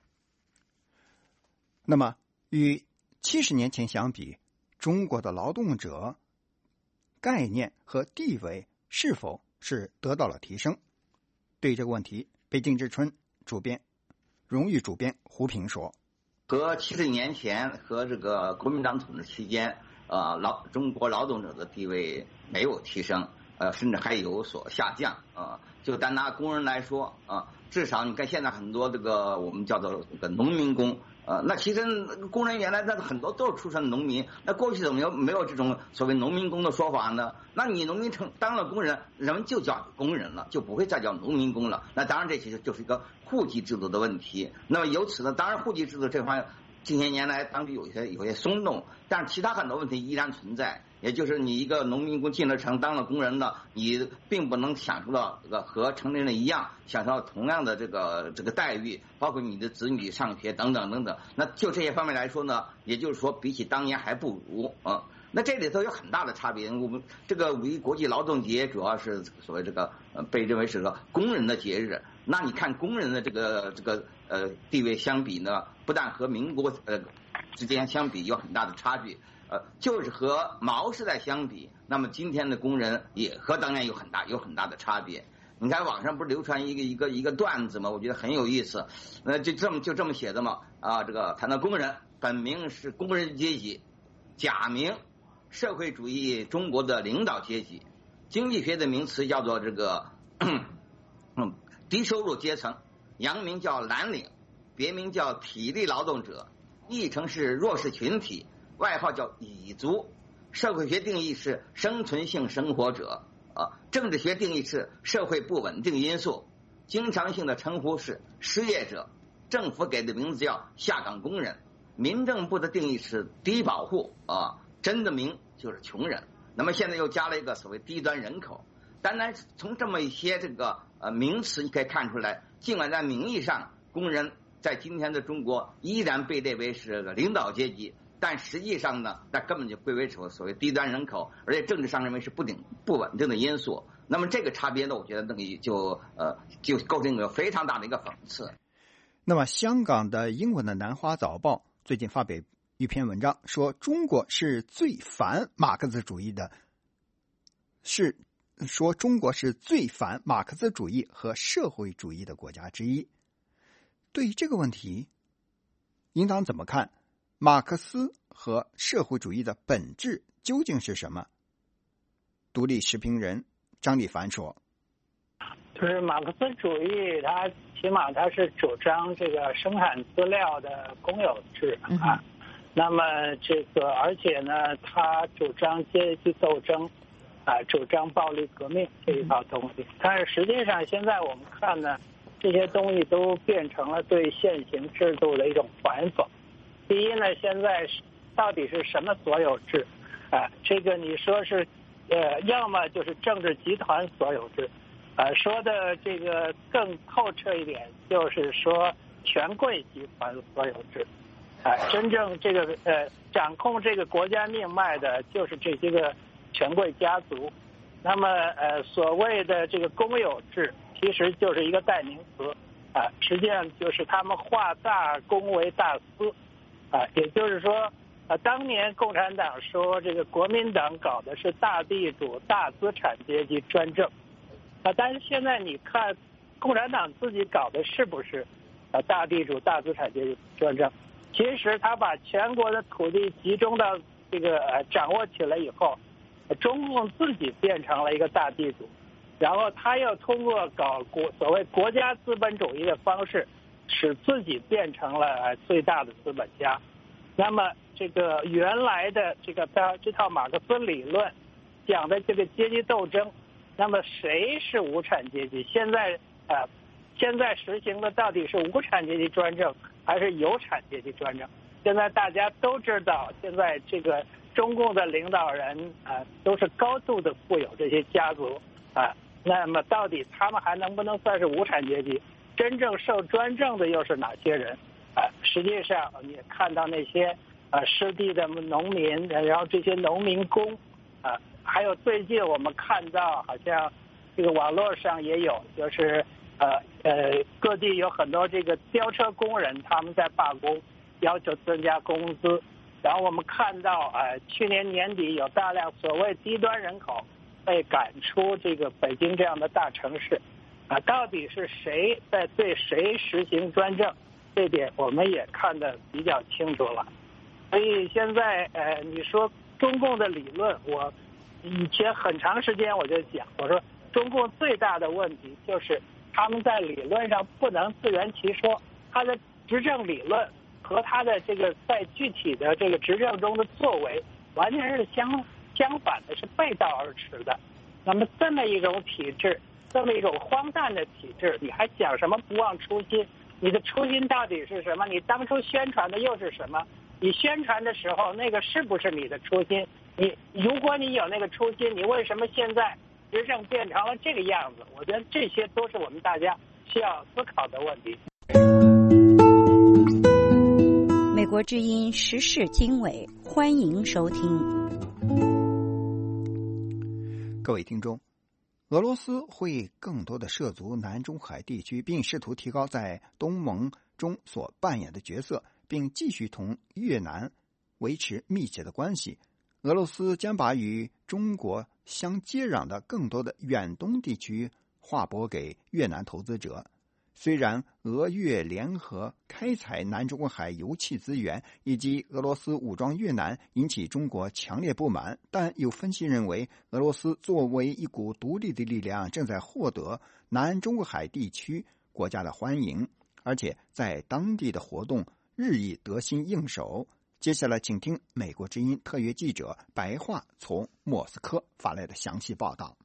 那么，与七十年前相比，中国的劳动者概念和地位是否是得到了提升？对这个问题，北京之春主编、荣誉主编胡平说：“ 和七十年前和这个国民党统治期间，呃，劳中国劳动者的地位没有提升，呃，甚至还有所下降啊、呃。就单拿工人来说啊、呃，至少你看现在很多这个我们叫做这个农民工。”呃，那其实工人原来那很多都是出身农民，那过去怎么有没有这种所谓农民工的说法呢？那你农民成当了工人，人们就叫工人了，就不会再叫农民工了。那当然这其实就是一个户籍制度的问题。那么由此呢，当然户籍制度这方面近些年来当局有些有些松动，但是其他很多问题依然存在。也就是你一个农民工进了城当了工人的，你并不能享受到这个和成年人一样享受到同样的这个这个待遇，包括你的子女上学等等等等。那就这些方面来说呢，也就是说比起当年还不如啊。那这里头有很大的差别。我们这个五一国际劳动节主要是所谓这个呃被认为是个工人的节日。那你看工人的这个这个呃地位相比呢，不但和民国呃之间相比有很大的差距。呃，就是和毛时代相比，那么今天的工人也和当年有很大有很大的差别。你看网上不是流传一个一个一个段子吗？我觉得很有意思。呃，就这么就这么写的嘛。啊，这个谈到工人，本名是工人阶级，假名社会主义中国的领导阶级，经济学的名词叫做这个嗯低收入阶层，洋名叫蓝领，别名叫体力劳动者，译成是弱势群体。外号叫蚁族，社会学定义是生存性生活者啊，政治学定义是社会不稳定因素，经常性的称呼是失业者，政府给的名字叫下岗工人，民政部的定义是低保户啊，真的名就是穷人。那么现在又加了一个所谓低端人口。单单从这么一些这个呃名词你可以看出来，尽管在名义上工人在今天的中国依然被列为是个领导阶级，但实际上呢，那根本就归为所所谓低端人口，而且政治上认为是不定不稳定的因素。那么这个差别呢，我觉得那个就呃就构成一个非常大的一个讽刺。 那么香港的英文的南华早报最近发表一篇文章，说中国是最反马克思主义的，是说中国是最反马克思主义和社会主义的国家之一。对于这个问题，应当怎么看？马克思和社会主义的本质究竟是什么？独立时评人张立凡说：“ 就是马克思主义，它起码它是主张这个生产资料的公有制啊， 那么这个，而且呢，他主张阶级斗争，啊，主张暴力革命这一套东西。但是实际上，现在我们看呢，这些东西都变成了对现行制度的一种反讽。第一呢，现在到底是什么所有制？啊，这个你说是，呃，要么就是政治集团所有制，啊，说的这个更透彻一点，就是说权贵集团所有制。啊，真正这个呃掌控这个国家命脉的，就是这些个权贵家族。那么呃，所谓的这个公有制，其实就是一个代名词，啊，实际上就是他们化大公为大私。啊，也就是说，呃，当年共产党说这个国民党搞的是大地主、大资产阶级专政，啊，但是现在你看，共产党自己搞的是不是呃大地主、大资产阶级专政？其实他把全国的土地集中到这个呃掌握起来以后，中共自己变成了一个大地主，然后他又通过搞国所谓国家资本主义的方式，使自己变成了最大的资本家。那么这个原来的这个这套马克思理论讲的这个阶级斗争，那么谁是无产阶级？现在呃现在实行的到底是无产阶级专政还是有产阶级专政？现在大家都知道，现在这个中共的领导人啊、呃、都是高度的富有，这些家族啊、呃，那么到底他们还能不能算是无产阶级？真正受专政的又是哪些人？啊、呃，实际上也看到那些呃失地的农民，然后这些农民工啊、呃，还有最近我们看到好像这个网络上也有，就是呃呃各地有很多这个吊车工人他们在罢工，要求增加工资。然后我们看到呃去年年底有大量所谓低端人口被赶出这个北京这样的大城市。啊，到底是谁在对谁实行专政？这点我们也看得比较清楚了。所以现在呃，你说中共的理论，我以前很长时间我就讲，我说中共最大的问题就是他们在理论上不能自圆其说，他的执政理论和他的这个在具体的这个执政中的作为完全是相相反的，是背道而驰的。那么这么一种体制，这么一种荒诞的体制，你还讲什么不忘初心？你的初心到底是什么？你当初宣传的又是什么？你宣传的时候那个是不是你的初心？你如果你有那个初心，你为什么现在执政变成了这个样子？我觉得这些都是我们大家需要思考的问题。 美国之音时事经纬，欢迎收听。 各位听众，俄罗斯会更多的涉足南中海地区，并试图提高在东盟中所扮演的角色，并继续同越南维持密切的关系。俄罗斯将把与中国相接壤的更多的远东地区划拨给越南投资者。虽然俄越联合开采南中国海油气资源以及俄罗斯武装越南引起中国强烈不满，但有分析认为，俄罗斯作为一股独立的力量，正在获得南中国海地区国家的欢迎，而且在当地的活动日益得心应手。接下来请听美国之音特约记者白桦从莫斯科发来的详细报道。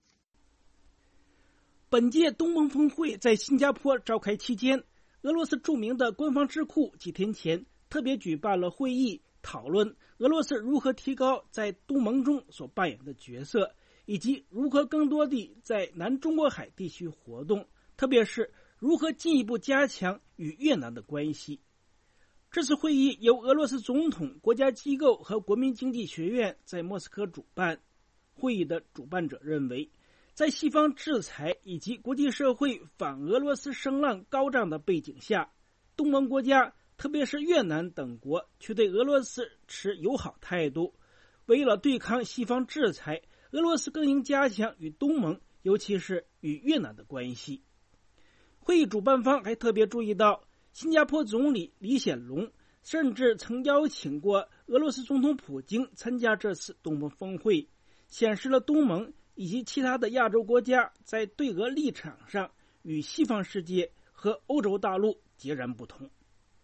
本届东盟峰会在新加坡召开期间，俄罗斯著名的官方智库几天前特别举办了会议，讨论俄罗斯如何提高在东盟中所扮演的角色，以及如何更多地在南中国海地区活动，特别是如何进一步加强与越南的关系。这次会议由俄罗斯总统、国家机构和国民经济学院在莫斯科主办。会议的主办者认为，在西方制裁以及国际社会反俄罗斯声浪高涨的背景下，东盟国家特别是越南等国却对俄罗斯持友好态度。为了对抗西方制裁，俄罗斯更应加强与东盟，尤其是与越南的关系。会议主办方还特别注意到，新加坡总理李显龙甚至曾邀请过俄罗斯总统普京参加这次东盟峰会，显示了东盟以及其他的亚洲国家在对俄立场上与西方世界和欧洲大陆截然不同。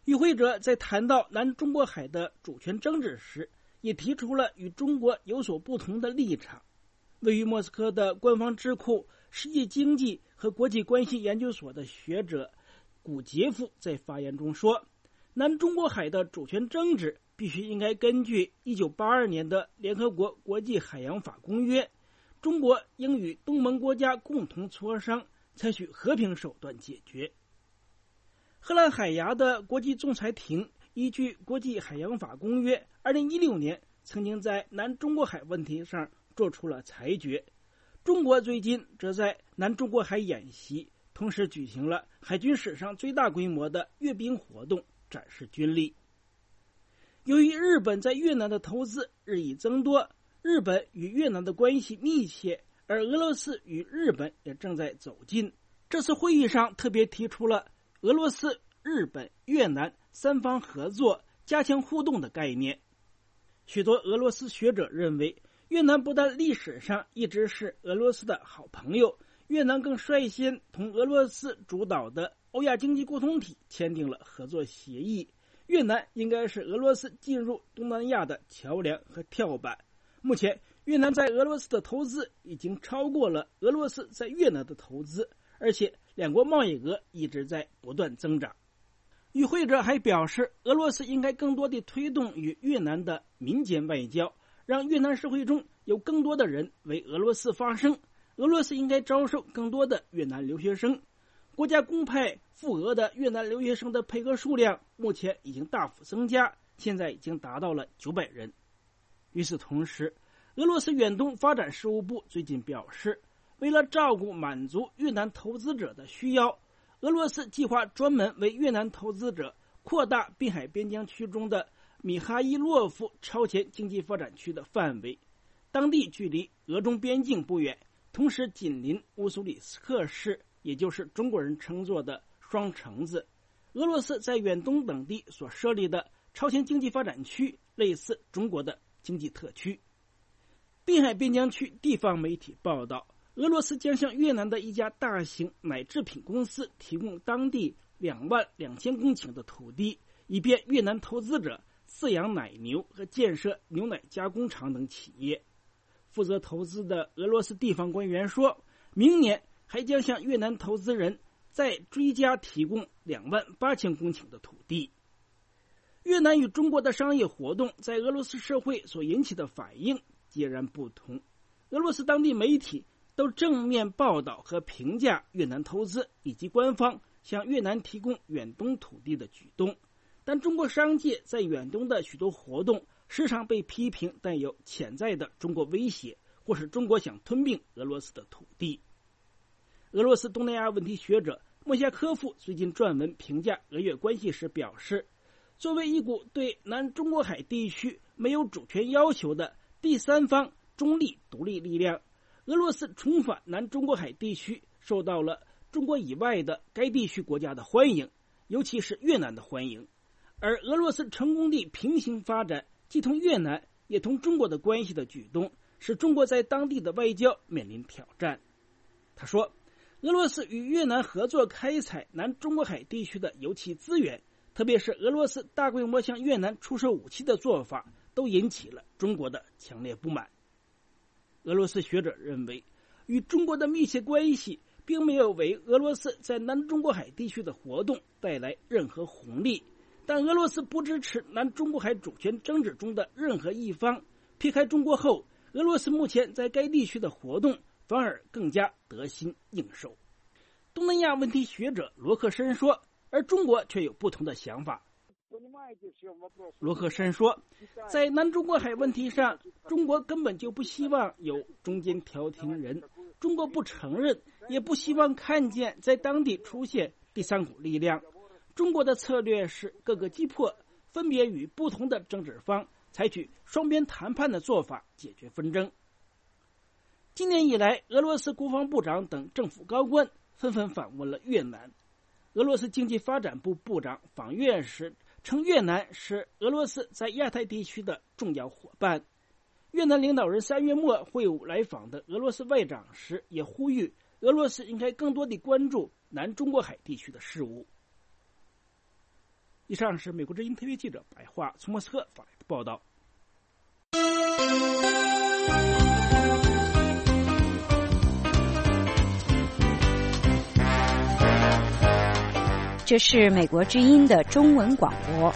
与会者在谈到南中国海的主权争执时，也提出了与中国有所不同的立场。位于莫斯科的官方智库世界经济和国际关系研究所的学者古杰夫在发言中说，南中国海的主权争执必须应该根据一九八二年的联合国国际海洋法公约，中国应与东盟国家共同磋商，采取和平手段解决。荷兰海牙的国际仲裁庭依据国际海洋法公约二零一六年曾经在南中国海问题上做出了裁决。中国最近则在南中国海演习，同时举行了海军史上最大规模的阅兵活动，展示军力。由于日本在越南的投资日益增多，日本与越南的关系密切，而俄罗斯与日本也正在走近。这次会议上特别提出了俄罗斯、日本、越南三方合作、加强互动的概念。许多俄罗斯学者认为，越南不但历史上一直是俄罗斯的好朋友，越南更率先同俄罗斯主导的欧亚经济共同体签订了合作协议。越南应该是俄罗斯进入东南亚的桥梁和跳板。目前，越南在俄罗斯的投资已经超过了俄罗斯在越南的投资，而且两国贸易额一直在不断增长。与会者还表示，俄罗斯应该更多地推动与越南的民间外交，让越南社会中有更多的人为俄罗斯发声。俄罗斯应该招收更多的越南留学生。国家公派赴俄的越南留学生的配额数量目前已经大幅增加，现在已经达到了九百人。与此同时，俄罗斯远东发展事务部最近表示，为了照顾满足越南投资者的需要，俄罗斯计划专门为越南投资者扩大滨海边疆区中的米哈伊洛夫超前经济发展区的范围。当地距离俄中边境不远，同时紧邻乌苏里斯克市，也就是中国人称作的双城子。俄罗斯在远东等地所设立的超前经济发展区类似中国的经济特区。滨海边疆区地方媒体报道，俄罗斯将向越南的一家大型奶制品公司提供当地两万两千公顷的土地，以便越南投资者饲养奶牛和建设牛奶加工厂等企业。负责投资的俄罗斯地方官员说，明年还将向越南投资人再追加提供两万八千公顷的土地。越南与中国的商业活动在俄罗斯社会所引起的反应截然不同。俄罗斯当地媒体都正面报道和评价越南投资以及官方向越南提供远东土地的举动，但中国商界在远东的许多活动时常被批评带有潜在的中国威胁，或是中国想吞并俄罗斯的土地。俄罗斯东南亚问题学者莫夏科夫最近撰文评价俄越关系时表示，作为一股对南中国海地区没有主权要求的第三方中立独立力量，俄罗斯重返南中国海地区受到了中国以外的该地区国家的欢迎，尤其是越南的欢迎。而俄罗斯成功地平行发展既同越南也同中国的关系的举动，使中国在当地的外交面临挑战。他说，俄罗斯与越南合作开采南中国海地区的油气资源，特别是俄罗斯大规模向越南出售武器的做法，都引起了中国的强烈不满。俄罗斯学者认为，与中国的密切关系并没有为俄罗斯在南中国海地区的活动带来任何红利，但俄罗斯不支持南中国海主权争执中的任何一方。撇开中国后，俄罗斯目前在该地区的活动反而更加得心应手。东南亚问题学者罗克申说，而中国却有不同的想法。罗克申说，在南中国海问题上，中国根本就不希望有中间调停人，中国不承认，也不希望看见在当地出现第三股力量。中国的策略是各个击破，分别与不同的争执方采取双边谈判的做法解决纷争。今年以来，俄罗斯国防部长等政府高官纷纷访问了越南。俄罗斯经济发展部部长访越时称，越南是俄罗斯在亚太地区的重要伙伴。越南领导人三月末会晤来访的俄罗斯外长时，也呼吁俄罗斯应该更多地关注南中国海地区的事务。 以上是美国之音特约记者白桦从莫斯科发来的报道。 这是美国之音的中文广播。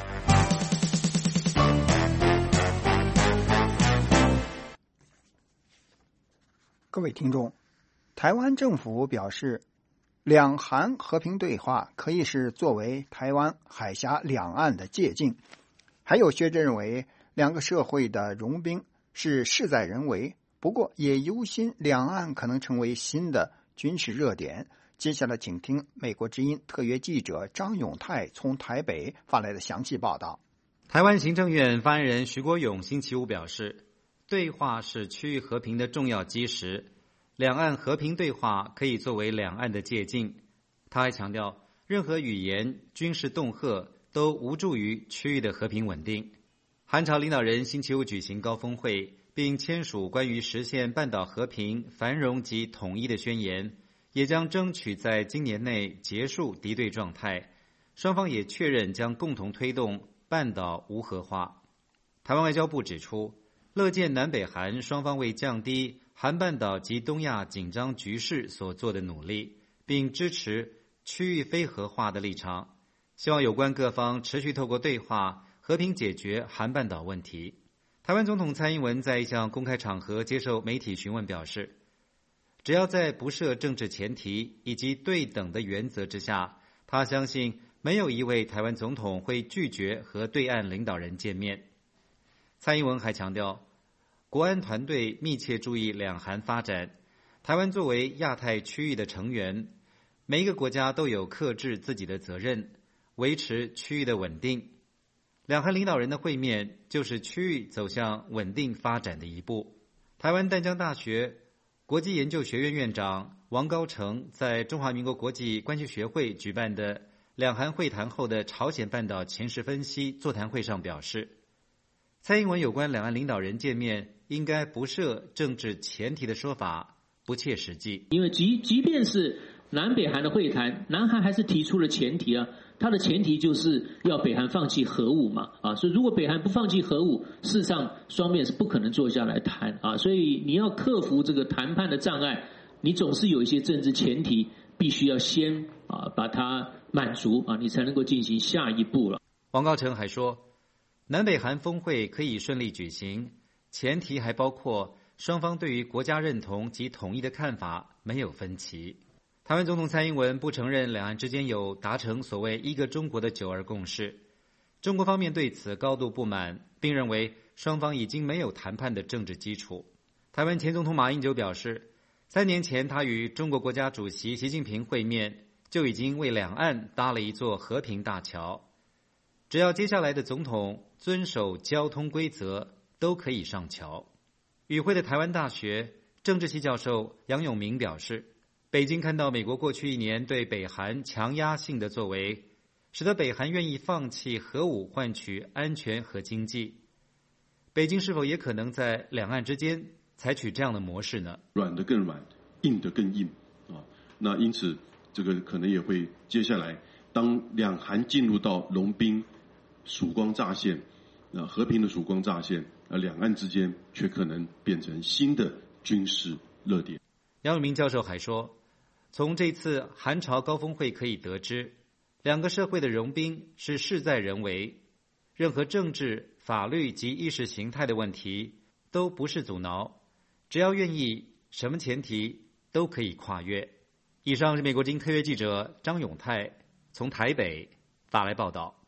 各位听众，台湾政府表示，两韩和平对话可以是作为台湾海峡两岸的借鉴。还有学者认为，两个社会的融冰是事在人为，不过也忧心两岸可能成为新的军事热点。接下来请听美国之音特约记者张永泰从台北发来的详细报道。 台湾行政院发言人徐国勇星期五表示，对话是区域和平的重要基石，两岸和平对话可以作为两岸的借鉴。他还强调，任何语言、军事恫吓都无助于区域的和平稳定。韩朝领导人星期五举行高峰会，并签署关于实现半岛和平、繁荣及统一的宣言，也将争取在今年内结束敌对状态。双方也确认将共同推动半岛无核化。台湾外交部指出，乐见南北韩双方为降低韩半岛及东亚紧张局势所做的努力，并支持区域非核化的立场，希望有关各方持续透过对话和平解决韩半岛问题。台湾总统蔡英文在一项公开场合接受媒体询问表示，只要在不设政治前提以及对等的原则之下，他相信没有一位台湾总统会拒绝和对岸领导人见面。蔡英文还强调，国安团队密切注意两韩发展，台湾作为亚太区域的成员，每一个国家都有克制自己的责任，维持区域的稳定。两韩领导人的会面就是区域走向稳定发展的一步。台湾淡江大学国际研究学院院长王高成在中华民国国际关系学会举办的两韩会谈后的朝鲜半岛情势分析座谈会上表示，蔡英文有关两岸领导人见面应该不设政治前提的说法不切实际。 因为即即便是南北韩的会谈，南韩还是提出了前提啊，它的前提就是要北韩放弃核武嘛，啊，所以如果北韩不放弃核武，事实上双边是不可能坐下来谈啊，所以你要克服这个谈判的障碍，你总是有一些政治前提，必须要先啊把它满足啊，你才能够进行下一步了。 王高成还说，南北韩峰会可以顺利举行，前提还包括双方对于国家认同及统一的看法没有分歧。台湾总统蔡英文不承认两岸之间有达成所谓一个中国的九二共识，中国方面对此高度不满，并认为双方已经没有谈判的政治基础。台湾前总统马英九表示，三年前他与中国国家主席习近平会面，就已经为两岸搭了一座和平大桥，只要接下来的总统遵守交通规则，都可以上桥。与会的台湾大学政治系教授杨永明表示，北京看到美国过去一年对北韩强压性的作为，使得北韩愿意放弃核武换取安全和经济。北京是否也可能在两岸之间采取这样的模式呢？ 软的更软，硬的更硬啊！那因此，这个可能也会接下来，当两韩进入到融冰、曙光乍现，啊，和平的曙光乍现，而两岸之间却可能变成新的军事热点。 杨永明教授还说，从这次韩朝高峰会可以得知，两个社会的融冰是事在人为，任何政治、法律及意识形态的问题都不是阻挠，只要愿意，什么前提都可以跨越。以上是美国之音特约记者张永泰从台北发来报道。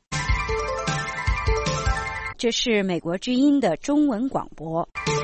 这是美国之音的中文广播。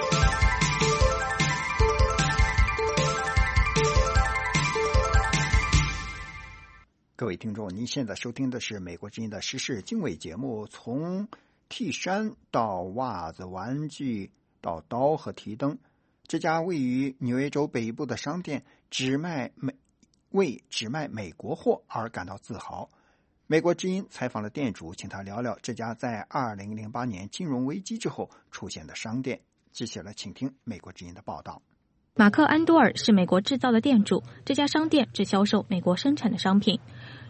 各位听众，您现在收听的是美国之音的时事经纬节目。从替衫到袜子、玩具到刀和提灯，这家位于纽约州北部的商店只卖美为只卖美国货而感到自豪。美国之音采访了店主，请他聊聊这家在二零零八年金融危机之后出现的商店。接下来请听美国之音的报道。 马克·安多尔是美国制造的店主，这家商店只销售美国生产的商品。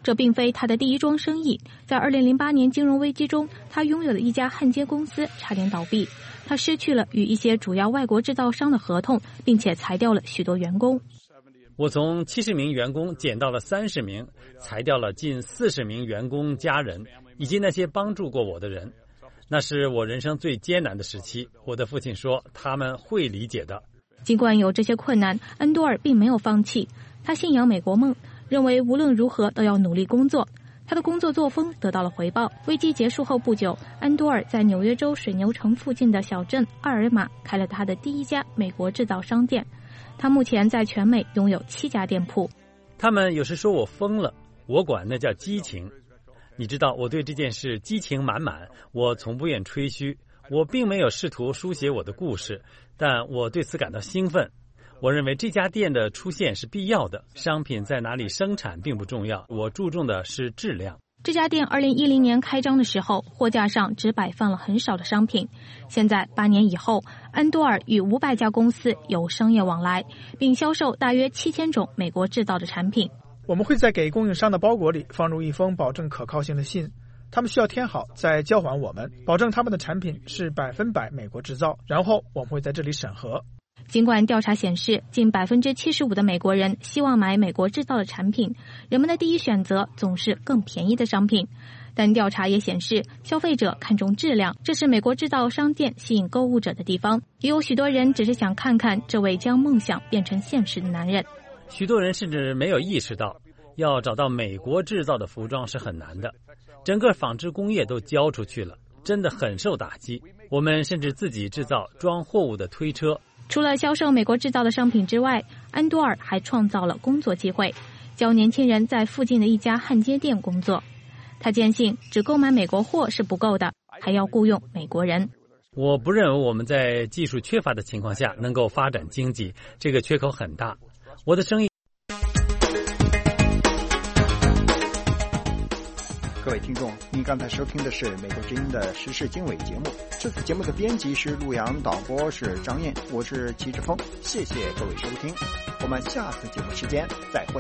这并非他的第一桩生意。在二零零八年金融危机中，他拥有的一家焊接公司差点倒闭，他失去了与一些主要外国制造商的合同，并且裁掉了许多员工。 我从七十名员工减到了三十名，裁掉了近四十名员工家人以及那些帮助过我的人。那是我人生最艰难的时期，我的父亲说他们会理解的。 尽管有这些困难，恩多尔并没有放弃，他信仰美国梦，认为无论如何都要努力工作。他的工作作风得到了回报。危机结束后不久，安多尔在纽约州水牛城附近的小镇阿尔玛开了他的第一家美国制造商店。他目前在全美拥有七家店铺。 他们有时说我疯了，我管那叫激情。你知道我对这件事激情满满，我从不愿吹嘘，我并没有试图书写我的故事，但我对此感到兴奋。我认为这家店的出现是必要的，商品在哪里生产并不重要，我注重的是质量。 这家店二零一零年开张的时候，货架上只摆放了很少的商品。现在八年以后，安多尔与五百家公司有商业往来，并销售大约七千种美国制造的产品。 我们会在给供应商的包裹里放入一封保证可靠性的信，他们需要填好再交还我们，保证他们的产品是百分百美国制造，然后我们会在这里审核。 尽管调查显示近百分之七十五的美国人希望买美国制造的产品，人们的第一选择总是更便宜的商品，但调查也显示消费者看重质量，这是美国制造商店吸引购物者的地方。也有许多人只是想看看这位将梦想变成现实的男人。 许多人甚至没有意识到，要找到美国制造的服装是很难的，整个纺织工业都交出去了，真的很受打击。我们甚至自己制造装货物的推车。 除了销售美国制造的商品之外，安多尔还创造了工作机会，教年轻人在附近的一家焊接店工作。他坚信只购买美国货是不够的，还要雇佣美国人。 我不认为我们在技术缺乏的情况下能够发展经济，这个缺口很大。我的生意。 各位听众，您刚才收听的是美国之音的时事经纬节目。这次节目的编辑是陆阳，导播是张燕，我是齐志峰。谢谢各位收听，我们下次节目时间再会。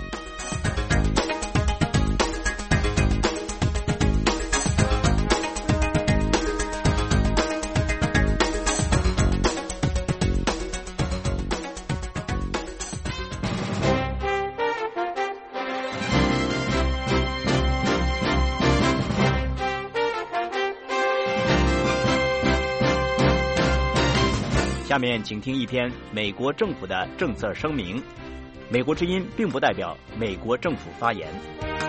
下面请听一篇美国政府的政策声明。美国之音并不代表美国政府发言。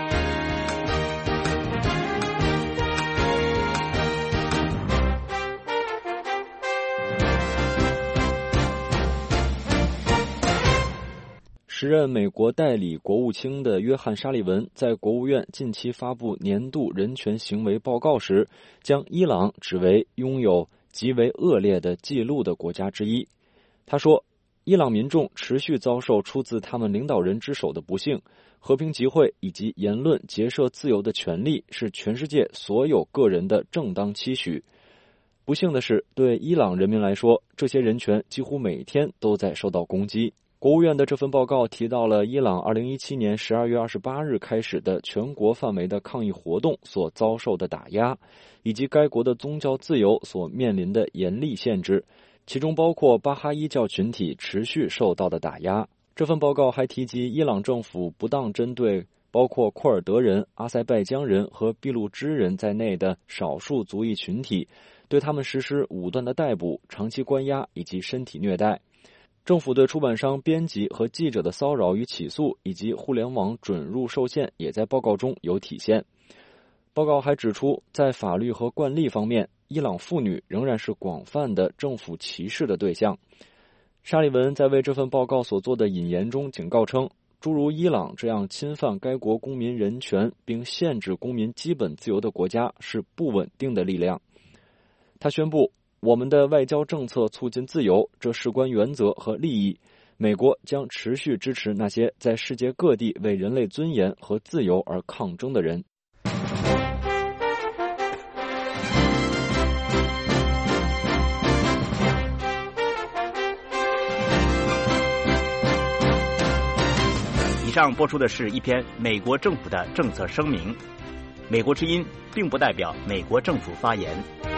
时任美国代理国务卿的约翰·沙利文在国务院近期发布年度人权行为报告时，将伊朗指为拥有极为恶劣的记录的国家之一。他说，伊朗民众持续遭受出自他们领导人之手的不幸，和平集会以及言论结社自由的权利是全世界所有个人的正当期许。不幸的是，对伊朗人民来说，这些人权几乎每天都在受到攻击。国务院的这份报告提到了伊朗二零一七年十二月二十八日开始的全国范围的抗议活动所遭受的打压，以及该国的宗教自由所面临的严厉限制，其中包括巴哈伊教群体持续受到的打压。这份报告还提及伊朗政府不当针对包括库尔德人、阿塞拜疆人和俾路支人在内的少数族裔群体，对他们实施武断的逮捕、长期关押以及身体虐待。政府对出版商、编辑和记者的骚扰与起诉，以及互联网准入受限，也在报告中有体现。报告还指出，在法律和惯例方面，伊朗妇女仍然是广泛的政府歧视的对象。沙利文在为这份报告所做的引言中警告称，诸如伊朗这样侵犯该国公民人权并限制公民基本自由的国家是不稳定的力量。他宣布，我们的外交政策促进自由，这事关原则和利益。美国将持续支持那些在世界各地为人类尊严和自由而抗争的人。 以上播出的是一篇美国政府的政策声明。美国之音并不代表美国政府发言。